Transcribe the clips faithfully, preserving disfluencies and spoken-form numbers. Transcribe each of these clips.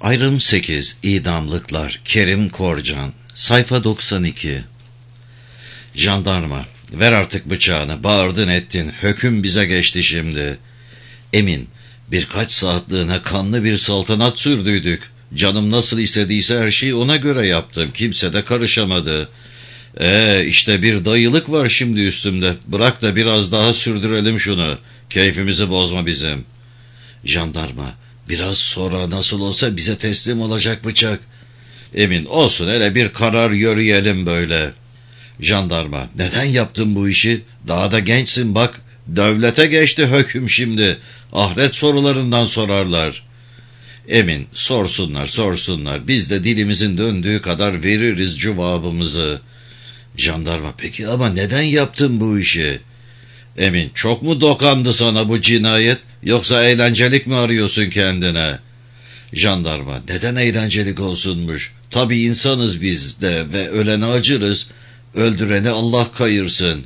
Ayrım sekiz. İdamlıklar. Kerim Korcan. Sayfa doksan iki. Jandarma. Ver artık bıçağını. Bağırdın ettin. Hüküm bize geçti şimdi. Emin. Birkaç saatliğine kanlı bir saltanat sürdüydük. Canım nasıl istediyse her şeyi ona göre yaptım. Kimse de karışamadı. Ee işte bir dayılık var şimdi üstümde. Bırak da biraz daha sürdürelim şunu. Keyfimizi bozma bizim. Jandarma. Biraz sonra nasıl olsa bize teslim olacak bıçak. Emin. Olsun, hele bir karar yürüyelim böyle. Jandarma. Neden yaptın bu işi? Daha da gençsin bak. Devlete geçti hüküm şimdi. Ahiret sorularından sorarlar. Emin. Sorsunlar sorsunlar. Biz de dilimizin döndüğü kadar veririz cevabımızı. Jandarma. Peki ama neden yaptın bu işi? Emin. Çok mu dokandı sana bu cinayet? Yoksa eğlencelik mi arıyorsun kendine? Jandarma. Neden eğlencelik olsunmuş? Tabii insanız biz de ve ölene acırız. Öldüreni Allah kayırsın.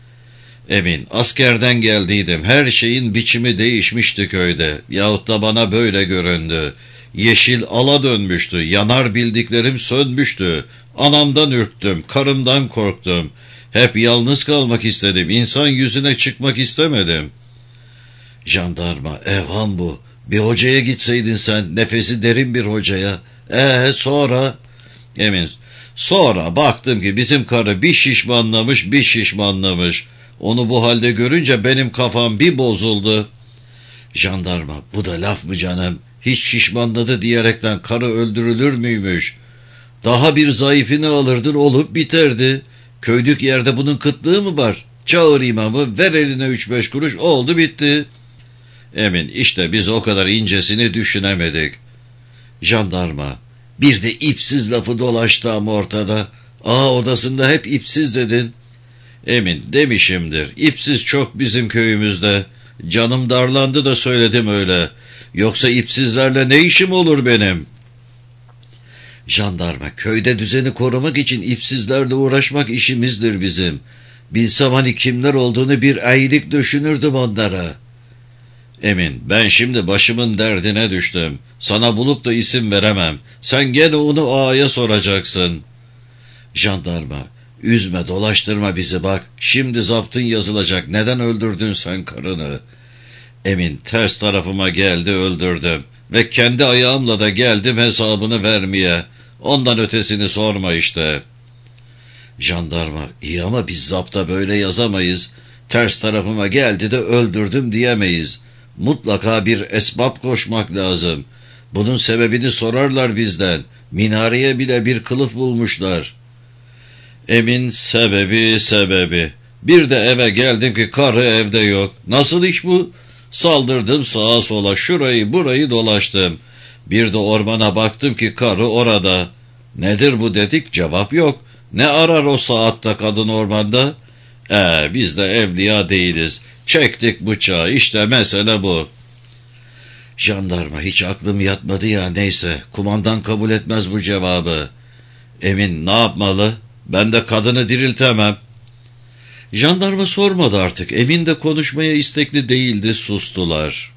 Emin. Askerden geldiydim. Her şeyin biçimi değişmişti köyde. Yahut da bana böyle göründü. Yeşil ala dönmüştü. Yanar bildiklerim sönmüştü. Anamdan ürktüm. Karımdan korktum. Hep yalnız kalmak istedim. İnsan yüzüne çıkmak istemedim. Jandarma. Evham bu. Bir hocaya gitseydin sen. Nefesi derin bir hocaya. Ee sonra? Emin. Sonra baktım ki bizim karı bir şişmanlamış bir şişmanlamış. Onu bu halde görünce benim kafam bir bozuldu. Jandarma. Bu da laf mı canım? Hiç şişmanladı diyerekten karı öldürülür müymüş? Daha bir zayıfını alırdın, olup biterdi. Köydük yerde bunun kıtlığı mı var? Çağır imamı, ver eline üç beş kuruş, oldu bitti. Emin. İşte biz o kadar incesini düşünemedik. Jandarma. Bir de ipsiz lafı dolaştı ama ortada. Ağa odasında hep ipsiz dedin. Emin. Demişimdir. İpsiz çok bizim köyümüzde. Canım darlandı da söyledim öyle. Yoksa ipsizlerle ne işim olur benim? Jandarma. Köyde düzeni korumak için ipsizlerle uğraşmak işimizdir bizim. Bilsem hani kimler olduğunu bir eğilik düşünürdüm onlara. Emin. Ben şimdi başımın derdine düştüm. Sana bulup da isim veremem. Sen gene onu ağaya soracaksın. Jandarma. Üzme dolaştırma bizi bak. Şimdi zaptın yazılacak. Neden öldürdün sen karını? Emin. Ters tarafıma geldi, öldürdüm. Ve kendi ayağımla da geldim hesabını vermeye. Ondan ötesini sorma işte. Jandarma. İyi ama biz zapta böyle yazamayız. Ters tarafıma geldi de öldürdüm diyemeyiz. Mutlaka bir esbab koşmak lazım. Bunun sebebini sorarlar bizden. Minareye bile bir kılıf bulmuşlar. Emin. Sebebi sebebi. Bir de eve geldim ki karı evde yok. Nasıl iş bu? Saldırdım sağa sola, şurayı burayı dolaştım. Bir de ormana baktım ki karı orada. Nedir bu dedik, cevap yok. Ne arar o saatte kadın ormanda? Ee, biz de evliya değiliz. Çektik bıçağı, işte mesele bu. Jandarma. Hiç aklım yatmadı ya, neyse. Kumandan kabul etmez bu cevabı. Emin. Ne yapmalı? Ben de kadını diriltemem. Jandarma sormadı artık. Emin de konuşmaya istekli değildi, sustular.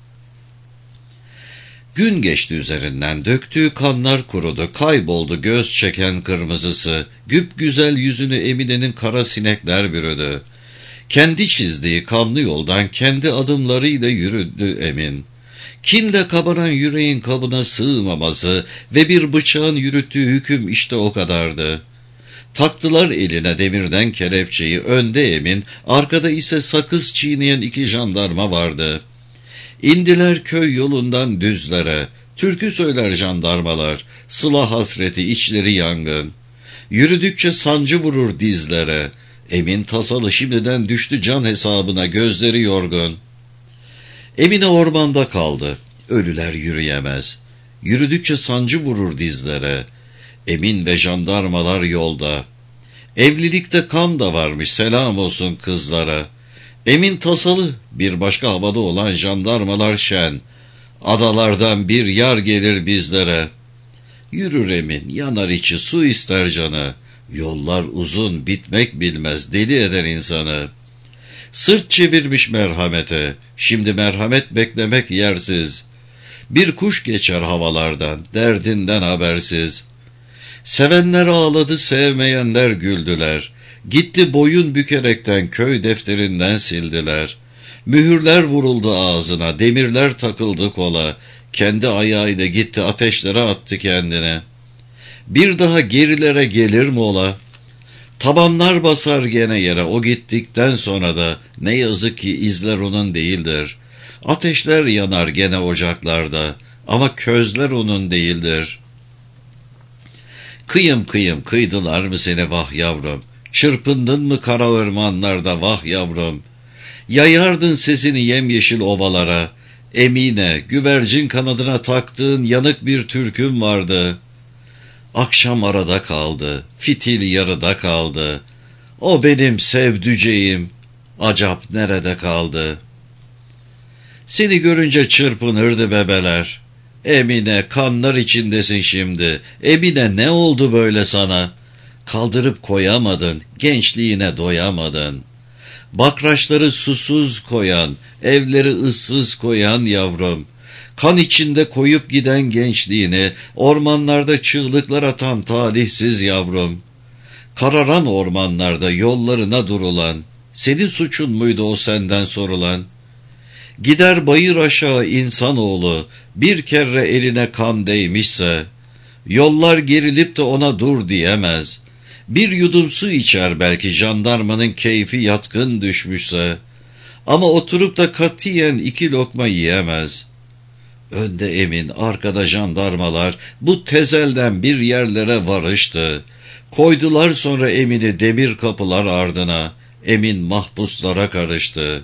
Gün geçti üzerinden, döktüğü kanlar kurudu, kayboldu göz çeken kırmızısı, güpgüzel yüzünü Emine'nin kara sinekler bürüdü. Kendi çizdiği kanlı yoldan kendi adımlarıyla yürüdü Emin. Kinle kabaran yüreğin kabına sığmaması ve bir bıçağın yürüttüğü hüküm işte o kadardı. Taktılar eline demirden kelepçeyi, önde Emin, arkada ise sakız çiğneyen iki jandarma vardı. İndiler köy yolundan düzlere, türkü söyler jandarmalar, sıla hasreti içleri yangın. Yürüdükçe sancı vurur dizlere, Emin tasalı şimdiden düştü can hesabına, gözleri yorgun. Emine ormanda kaldı, ölüler yürüyemez. Yürüdükçe sancı vurur dizlere, Emin ve jandarmalar yolda. Evlilikte kan da varmış, selam olsun kızlara. Emin tasalı, bir başka havada olan jandarmalar şen. Adalardan bir yar gelir bizlere. Yürür Emin, yanar içi, su ister canı. Yollar uzun, bitmek bilmez, deli eder insanı. Sırt çevirmiş merhamete, şimdi merhamet beklemek yersiz. Bir kuş geçer havalardan, derdinden habersiz. Sevenler ağladı, sevmeyenler güldüler. Gitti boyun bükerekten köy defterinden sildiler. Mühürler vuruldu ağzına, demirler takıldı kola. Kendi ayağıyla gitti ateşlere attı kendine. Bir daha gerilere gelir mi ola? Tabanlar basar gene yere, o gittikten sonra da ne yazık ki izler onun değildir. Ateşler yanar gene ocaklarda ama közler onun değildir. Kıyım kıyım kıydılar mı seni vah yavrum? Çırpındın mı kara ormanlarda vah yavrum? Yayardın sesini yemyeşil ovalara. Emine, güvercin kanadına taktığın yanık bir türkün vardı. Akşam arada kaldı, fitil yarıda kaldı. O benim sevdüceğim, acap nerede kaldı? Seni görünce çırpınırdı bebeler. Emine, kanlar içindesin şimdi. Emine, ne oldu böyle sana? Kaldırıp koyamadın, gençliğine doyamadın. Bakraçları susuz koyan, evleri ıssız koyan yavrum. Kan içinde koyup giden gençliğini, ormanlarda çığlıklar atan talihsiz yavrum. Kararan ormanlarda yollarına durulan, senin suçun muydu o senden sorulan? Gider bayır aşağı insanoğlu, bir kere eline kan değmişse, yollar gerilip de ona dur diyemez. Bir yudum su içer belki jandarmanın keyfi yatkın düşmüşse, ama oturup da katiyen iki lokma yiyemez. Önde emin, arkada jandarmalar bu tezelden bir yerlere varıştı. Koydular sonra Emin'i demir kapılar ardına, Emin mahpuslara karıştı.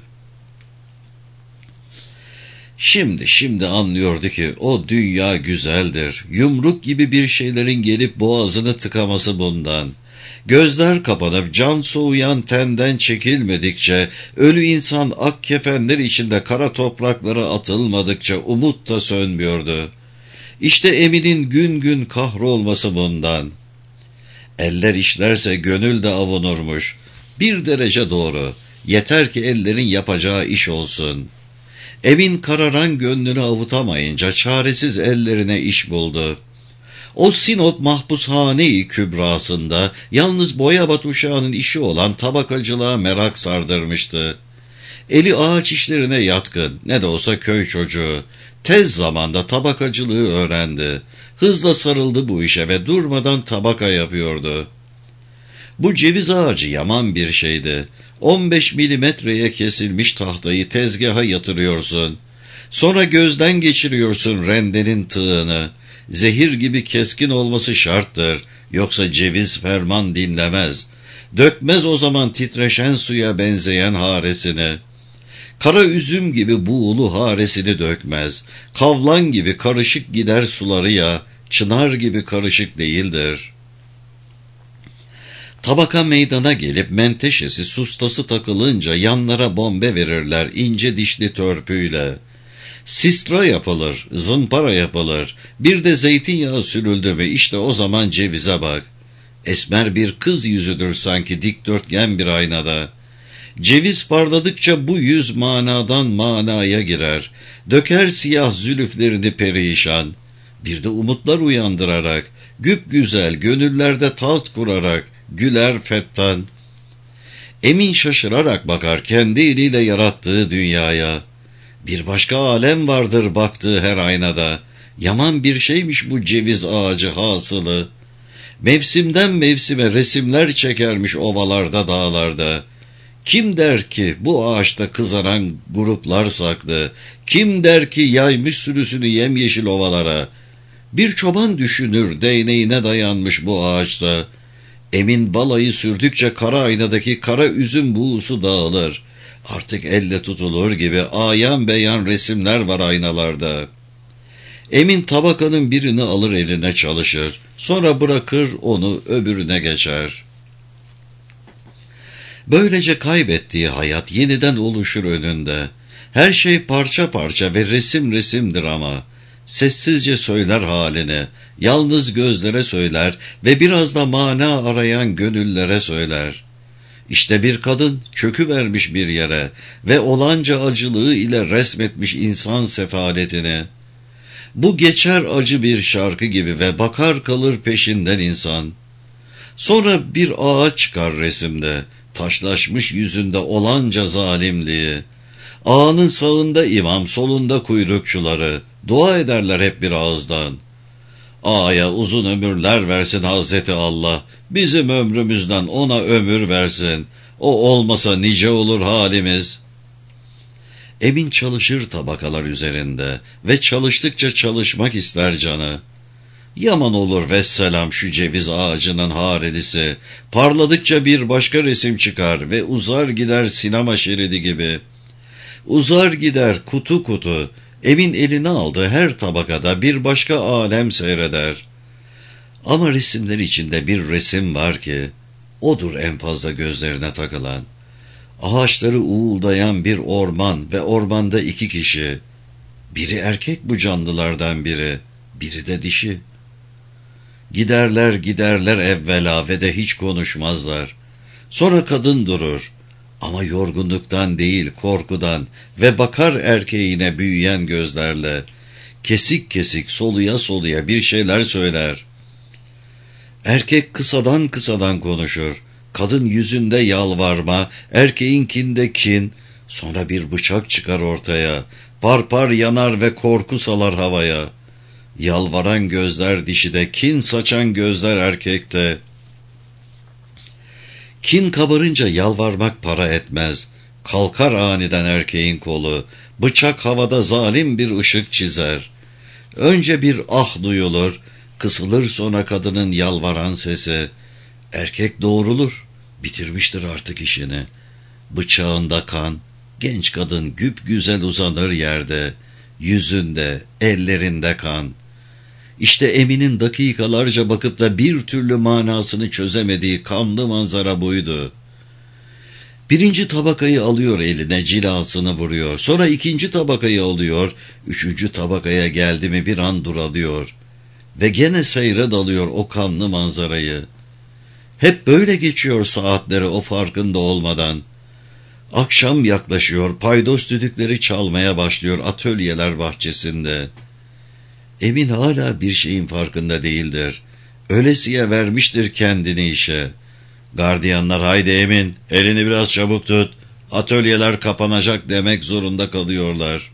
Şimdi şimdi anlıyordu ki o dünya güzeldir. Yumruk gibi bir şeylerin gelip boğazını tıkaması bundan. Gözler kapanıp can soğuyan tenden çekilmedikçe, ölü insan ak kefenler içinde kara topraklara atılmadıkça umut da sönmüyordu. İşte Emin'in gün gün kahrolması bundan. Eller işlerse gönül de avunurmuş. Bir derece doğru. Yeter ki ellerin yapacağı iş olsun. Emin kararan gönlünü avutamayınca çaresiz ellerine iş buldu. O Sinop mahpushane-i kübrasında yalnız Boyabat uşağının işi olan tabakacılığa merak sardırmıştı. Eli ağaç işlerine yatkın, ne de olsa köy çocuğu. Tez zamanda tabakacılığı öğrendi. Hızla sarıldı bu işe ve durmadan tabaka yapıyordu. Bu ceviz ağacı yaman bir şeydi. on beş milimetreye kesilmiş tahtayı tezgaha yatırıyorsun. Sonra gözden geçiriyorsun rendenin tığını. Zehir gibi keskin olması şarttır. Yoksa ceviz ferman dinlemez. Dökmez o zaman titreşen suya benzeyen haresini. Kara üzüm gibi buğulu haresini dökmez. Kavlan gibi karışık gider suları ya, çınar gibi karışık değildir. Tabaka meydana gelip menteşesi sustası takılınca yanlara bombe verirler ince dişli törpüyle. Sistra yapılır, zımpara yapılır, bir de zeytinyağı sürüldü mü işte o zaman cevize bak. Esmer bir kız yüzüdür sanki dikdörtgen bir aynada. Ceviz parladıkça bu yüz manadan manaya girer. Döker siyah zülüflerini perişan. Bir de umutlar uyandırarak, güpgüzel gönüllerde taht kurarak, güler fettan. Emin şaşırarak bakar kendi eliyle yarattığı dünyaya. Bir başka alem vardır baktığı her aynada. Yaman bir şeymiş bu ceviz ağacı hasılı. Mevsimden mevsime resimler çekermiş ovalarda dağlarda. Kim der ki bu ağaçta kızaran gruplar saklı? Kim der ki yaymış sürüsünü yemyeşil ovalara? Bir çoban düşünür değneğine dayanmış bu ağaçta. Emin balayı sürdükçe kara aynadaki kara üzüm buğusu dağılır. Artık elle tutulur gibi ayan beyan resimler var aynalarda. Emin tabakanın birini alır eline çalışır. Sonra bırakır onu öbürüne geçer. Böylece kaybettiği hayat yeniden oluşur önünde. Her şey parça parça ve resim resimdir ama. Sessizce söyler halini, yalnız gözlere söyler ve biraz da mana arayan gönüllere söyler. İşte bir kadın çöküvermiş bir yere ve olanca acılığı ile resmetmiş insan sefaletini. Bu geçer acı bir şarkı gibi ve bakar kalır peşinden insan. Sonra bir ağa çıkar resimde, taşlaşmış yüzünde olanca zalimliği. Ağanın sağında imam, solunda kuyrukçuları, dua ederler hep bir ağızdan. Ağaya uzun ömürler versin Hazreti Allah, bizim ömrümüzden ona ömür versin, o olmasa nice olur halimiz. Emin çalışır tabakalar üzerinde ve çalıştıkça çalışmak ister canı. Yaman olur vesselam şu ceviz ağacının haredisi, parladıkça bir başka resim çıkar ve uzar gider sinema şeridi gibi. Uzar gider kutu kutu, Emin eline aldı her tabakada bir başka alem seyreder. Ama resimler içinde bir resim var ki, odur en fazla gözlerine takılan. Ağaçları uğuldayan bir orman ve ormanda iki kişi. Biri erkek bu canlılardan biri, biri de dişi. Giderler giderler evvela ve de hiç konuşmazlar. Sonra kadın durur. Ama yorgunluktan değil korkudan ve bakar erkeğine büyüyen gözlerle. Kesik kesik soluya soluya bir şeyler söyler. Erkek kısadan kısadan konuşur. Kadın yüzünde yalvarma, erkeğinkinde kin. Sonra bir bıçak çıkar ortaya. Par par yanar ve korku salar havaya. Yalvaran gözler dişide, kin saçan gözler erkekte. Kin kabarınca yalvarmak para etmez. Kalkar aniden erkeğin kolu. Bıçak havada zalim bir ışık çizer. Önce bir ah duyulur. Kısılır sonra kadının yalvaran sesi. Erkek doğrulur. Bitirmiştir artık işini. Bıçağında kan. Genç kadın güpgüzel uzanır yerde. Yüzünde, ellerinde kan. İşte Emin'in dakikalarca bakıp da bir türlü manasını çözemediği kanlı manzara buydu. Birinci tabakayı alıyor eline, cilasını vuruyor. Sonra ikinci tabakayı alıyor, üçüncü tabakaya geldi mi bir an duralıyor. Ve gene seyre dalıyor o kanlı manzarayı. Hep böyle geçiyor saatleri o farkında olmadan. Akşam yaklaşıyor, paydos düdükleri çalmaya başlıyor atölyeler bahçesinde. Emin hala bir şeyin farkında değildir. Ölesiye vermiştir kendini işe. Gardiyanlar haydi Emin, elini biraz çabuk tut, atölyeler kapanacak demek zorunda kalıyorlar.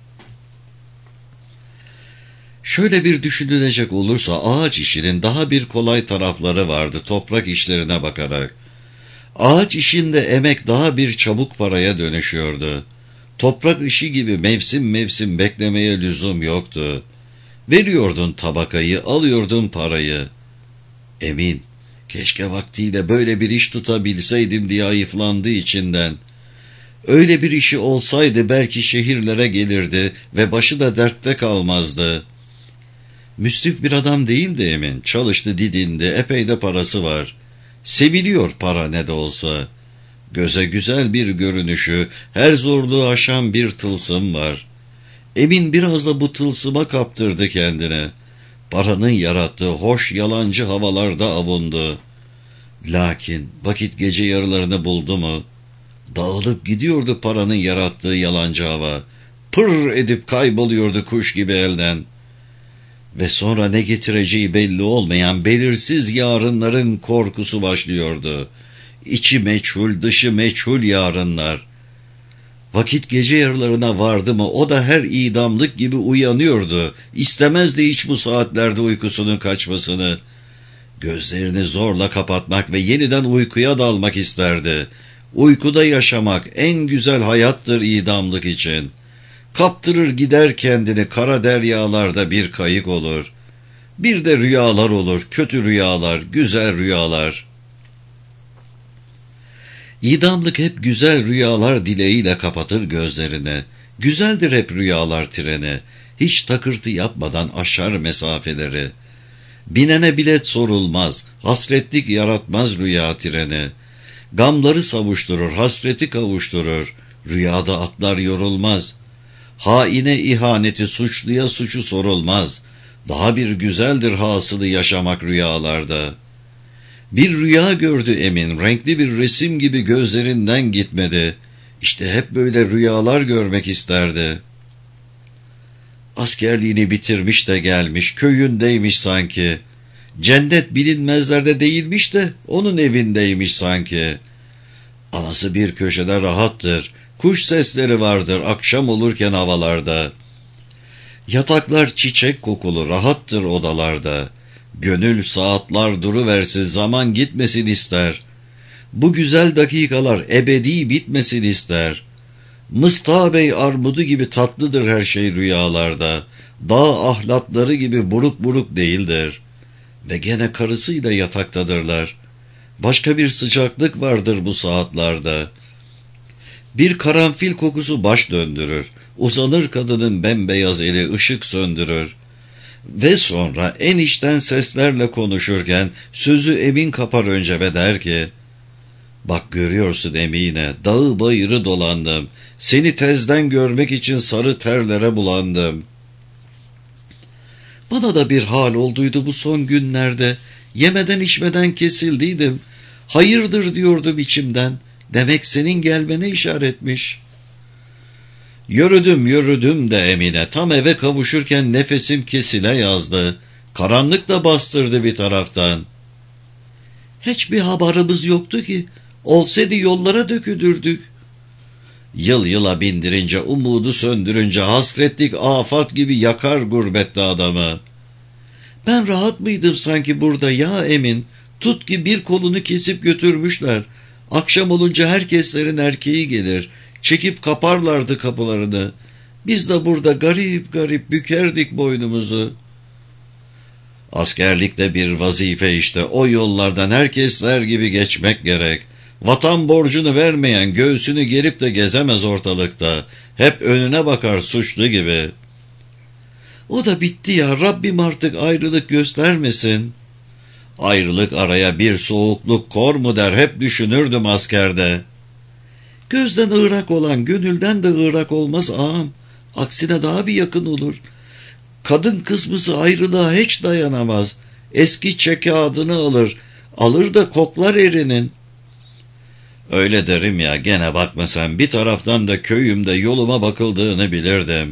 Şöyle bir düşünülecek olursa ağaç işinin daha bir kolay tarafları vardı toprak işlerine bakarak. Ağaç işinde emek daha bir çabuk paraya dönüşüyordu. Toprak işi gibi mevsim mevsim beklemeye lüzum yoktu. Veriyordun tabakayı, alıyordun parayı. Emin, keşke vaktiyle böyle bir iş tutabilseydim diye ayıflandı içinden. Öyle bir işi olsaydı belki şehirlere gelirdi ve başı da dertte kalmazdı. Müsrif bir adam değildi Emin, çalıştı didindi, epey de parası var. Seviliyor para ne de olsa. Göze güzel bir görünüşü, her zorluğu aşan bir tılsım var. Emin biraz da bu tılsıma kaptırdı kendine. Paranın yarattığı hoş yalancı havalarda avundu. Lakin vakit gece yarılarını buldu mu? Dağılıp gidiyordu paranın yarattığı yalancı hava. Pır edip kayboluyordu kuş gibi elden. Ve sonra ne getireceği belli olmayan belirsiz yarınların korkusu başlıyordu. İçi meçhul, dışı meçhul yarınlar. Vakit gece yarılarına vardı mı o da her idamlık gibi uyanıyordu. İstemezdi hiç bu saatlerde uykusunun kaçmasını. Gözlerini zorla kapatmak ve yeniden uykuya dalmak isterdi. Uykuda yaşamak en güzel hayattır idamlık için. Kaptırır gider kendini kara deryalarda bir kayık olur. Bir de rüyalar olur, kötü rüyalar, güzel rüyalar. İdamlık hep güzel rüyalar dileğiyle kapatır gözlerini. Güzeldir hep rüyalar treni. Hiç takırtı yapmadan aşar mesafeleri. Binene bilet sorulmaz, hasretlik yaratmaz rüya treni. Gamları savuşturur, hasreti kavuşturur. Rüyada atlar yorulmaz. Haine ihaneti, suçluya suçu sorulmaz. Daha bir güzeldir hasılı yaşamak rüyalarda. Bir rüya gördü Emin, renkli bir resim gibi gözlerinden gitmedi. İşte hep böyle rüyalar görmek isterdi. Askerliğini bitirmiş de gelmiş, köyündeymiş sanki. Cennet bilinmezlerde değilmiş de onun evindeymiş sanki. Anası bir köşede rahattır, kuş sesleri vardır akşam olurken havalarda. Yataklar çiçek kokulu rahattır odalarda. Gönül saatler duruversin, zaman gitmesin ister. Bu güzel dakikalar ebedi bitmesin ister. Mıstığa Bey armudu gibi tatlıdır her şey rüyalarda. Dağ ahlatları gibi buruk buruk değildir. Ve gene karısıyla yataktadırlar. Başka bir sıcaklık vardır bu saatlerde. Bir karanfil kokusu baş döndürür. Uzanır kadının bembeyaz eli ışık söndürür. Ve sonra en içten seslerle konuşurken sözü Emin kapar önce ve der ki, bak görüyorsun Emine, dağı bayırı dolandım. Seni tezden görmek için sarı terlere bulandım. Bana da bir hal olduydu bu son günlerde. Yemeden içmeden kesildiydim. Hayırdır diyordum içimden. Demek senin gelmene işaretmiş. Yürüdüm yürüdüm de Emine, tam eve kavuşurken nefesim kesile yazdı. Karanlık da bastırdı bir taraftan. Hiçbir haberimiz yoktu ki. Olsaydı yollara dökülürdük. Yıl yıla bindirince, umudu söndürünce hasretlik afat gibi yakar gurbette adamı. Ben rahat mıydım sanki burada ya Emin? Tut ki bir kolunu kesip götürmüşler. Akşam olunca herkeslerin erkeği gelir. Çekip kaparlardı kapılarını. Biz de burada garip garip bükerdik boynumuzu. Askerlik de bir vazife işte. O yollardan herkesler gibi geçmek gerek. Vatan borcunu vermeyen göğsünü gerip de gezemez ortalıkta. Hep önüne bakar suçlu gibi. O da bitti ya, Rabbim artık ayrılık göstermesin. Ayrılık araya bir soğukluk kor mu der, hep düşünürdüm askerde. Gözden ırak olan gönülden de ırak olmaz ağam. Aksine daha bir yakın olur. Kadın kısmısı ayrılığa hiç dayanamaz. Eski çeke adını alır. Alır da koklar erinin. Öyle derim ya, gene bakma sen, bir taraftan da köyümde yoluma bakıldığını bilirdim.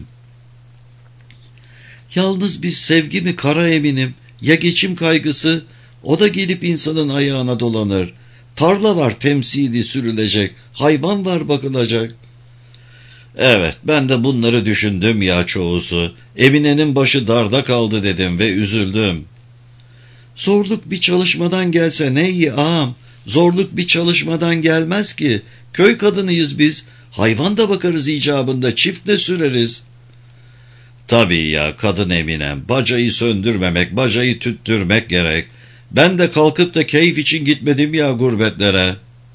Yalnız bir sevgi mi kara Eminim, ya geçim kaygısı, o da gelip insanın ayağına dolanır. Tarla var temsili sürülecek, hayvan var bakılacak. Evet, ben de bunları düşündüm ya çoğusu. Emine'nin başı darda kaldı dedim ve üzüldüm. Zorluk bir çalışmadan gelse ne iyi ağam. Zorluk bir çalışmadan gelmez ki. Köy kadınıyız biz. Hayvan da bakarız icabında, çift de süreriz. Tabii ya kadın Eminem. Bacayı söndürmemek, bacayı tüttürmek gerek. Ben de kalkıp da keyif için gitmedim ya gurbetlere.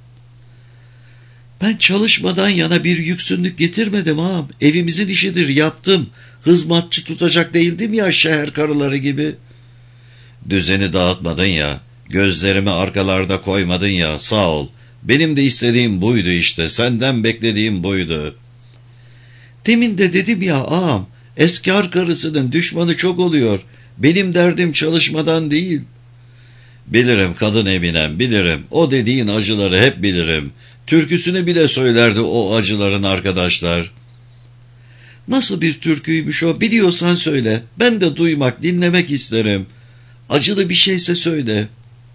Ben çalışmadan yana bir yüksünlük getirmedim ağam. Evimizin işidir, yaptım. Hızmatçı tutacak değildim ya şehir karıları gibi. Düzeni dağıtmadın ya. Gözlerimi arkalarda koymadın ya, sağ ol. Benim de istediğim buydu işte, senden beklediğim buydu. Demin de dedim ya ağam, eski karısının düşmanı çok oluyor. Benim derdim çalışmadan değil. Bilirim kadın Eminem, bilirim. O dediğin acıları hep bilirim. Türküsünü bile söylerdi o acıların arkadaşlar. Nasıl bir türküymüş o, biliyorsan söyle. Ben de duymak, dinlemek isterim. Acılı bir şeyse söyle.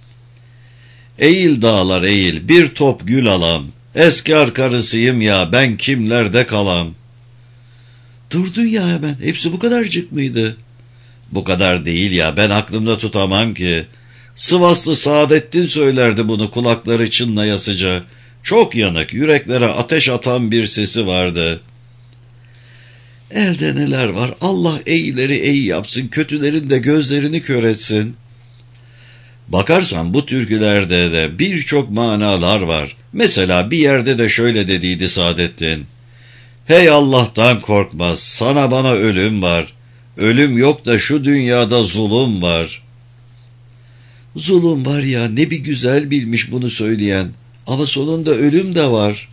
Eğil dağlar eğil, bir top gül alam. Eski karısıyım ya, ben kimlerde kalam. Durdun ya hemen, hepsi bu kadarcık mıydı? Bu kadar değil ya, ben aklımda tutamam ki. Sivaslı Saadettin söylerdi bunu kulakları çınlayasıca. Çok yanık, yüreklere ateş atan bir sesi vardı. Elde neler var, Allah iyileri iyi yapsın, kötülerin de gözlerini kör etsin. Bakarsan bu türkülerde de birçok manalar var. Mesela bir yerde de şöyle dediydi Saadettin. Hey Allah'tan korkmaz, sana bana ölüm var. Ölüm yok da şu dünyada zulüm var. Zulüm var ya, ne bir güzel bilmiş bunu söyleyen. Ama sonunda ölüm de var.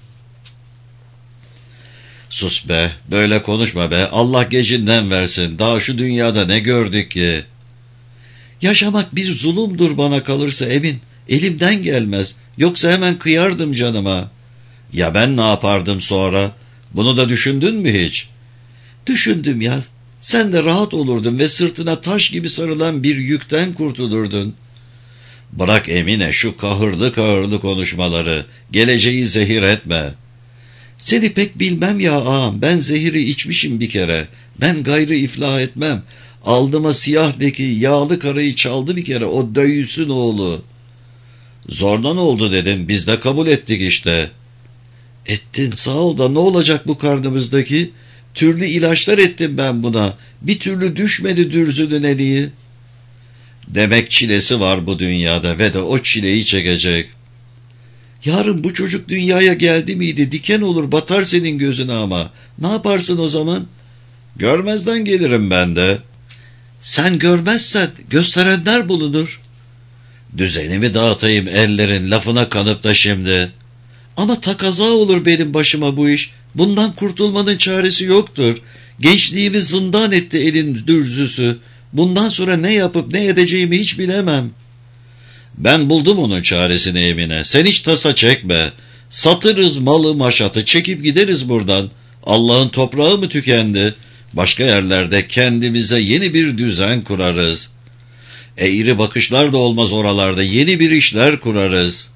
Sus be, böyle konuşma be, Allah gecinden versin. Daha şu dünyada ne gördük ki? Yaşamak bir zulümdür bana kalırsa Emin. Elimden gelmez. Yoksa hemen kıyardım canıma. Ya ben ne yapardım sonra? Bunu da düşündün mü hiç? Düşündüm ya. Sen de rahat olurdun ve sırtına taş gibi sarılan bir yükten kurtulurdun. Bırak Emine şu kahırlı kahırlı konuşmaları, geleceği zehir etme. Seni pek bilmem ya ağam, ben zehiri içmişim bir kere, ben gayrı iflah etmem. Aldıma siyah leki yağlı karayı çaldı bir kere o döyüsün oğlu. Zordan oldu dedim, biz de kabul ettik işte. Ettin sağ ol da ne olacak bu karnımızdaki? Türlü ilaçlar ettim ben buna, bir türlü düşmedi dürzünün eliği. Demek çilesi var bu dünyada ve de o çileyi çekecek. Yarın bu çocuk dünyaya geldi miydi diken olur batar senin gözüne ama. Ne yaparsın o zaman? Görmezden gelirim ben de. Sen görmezsen gösterenler bulunur. Düzenimi dağıtayım ellerin lafına kanıp da şimdi. Ama takaza olur benim başıma bu iş. Bundan kurtulmanın çaresi yoktur. Gençliğimi zindan etti elin dürzüsü. Bundan sonra ne yapıp ne edeceğimi hiç bilemem. Ben buldum onun çaresini Emine. Sen hiç tasa çekme. Satırız malı maşatı, çekip gideriz buradan. Allah'ın toprağı mı tükendi? Başka yerlerde kendimize yeni bir düzen kurarız. Eğri bakışlar da olmaz oralarda, yeni bir işler kurarız.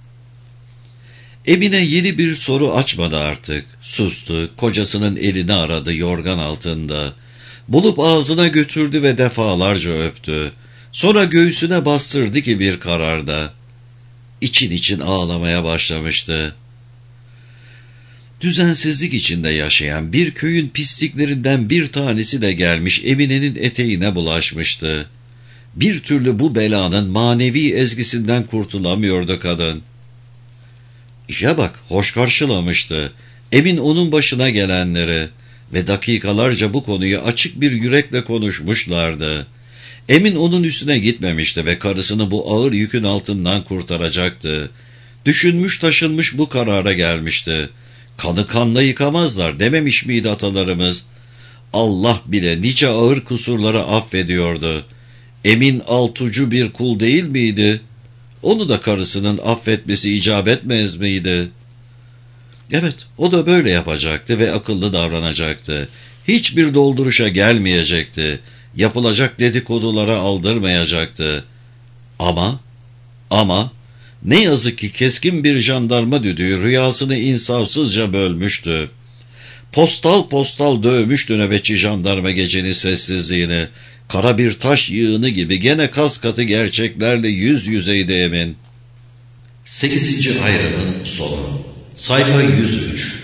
Emine yeni bir soru açmadı artık. Sustu, kocasının elini aradı yorgan altında. Bulup ağzına götürdü ve defalarca öptü. Sonra göğsüne bastırdı ki bir kararda. İçin için ağlamaya başlamıştı. Düzensizlik içinde yaşayan bir köyün pisliklerinden bir tanesi de gelmiş Emine'nin eteğine bulaşmıştı. Bir türlü bu belanın manevi ezgisinden kurtulamıyordu kadın. İşe bak, hoş karşılamıştı. Emin onun başına gelenleri ve dakikalarca bu konuyu açık bir yürekle konuşmuşlardı. Emin onun üstüne gitmemişti ve karısını bu ağır yükün altından kurtaracaktı. Düşünmüş taşınmış bu karara gelmişti. Kanı kanla yıkamazlar dememiş miydi atalarımız? Allah bile nice ağır kusurları affediyordu. Emin altucu bir kul değil miydi? Onu da karısının affetmesi icap etmez miydi? Evet, o da böyle yapacaktı ve akıllı davranacaktı. Hiçbir dolduruşa gelmeyecekti. Yapılacak dedikodulara aldırmayacaktı. Ama, ama ne yazık ki keskin bir jandarma düdüğü rüyasını insafsızca bölmüştü. Postal postal dövmüştü nöbetçi jandarma gecenin sessizliğini. Kara bir taş yığını gibi gene kas katı gerçeklerle yüz yüzeydi Emin. Sekizinci ayrımın sonu. Sayfa yüz üç.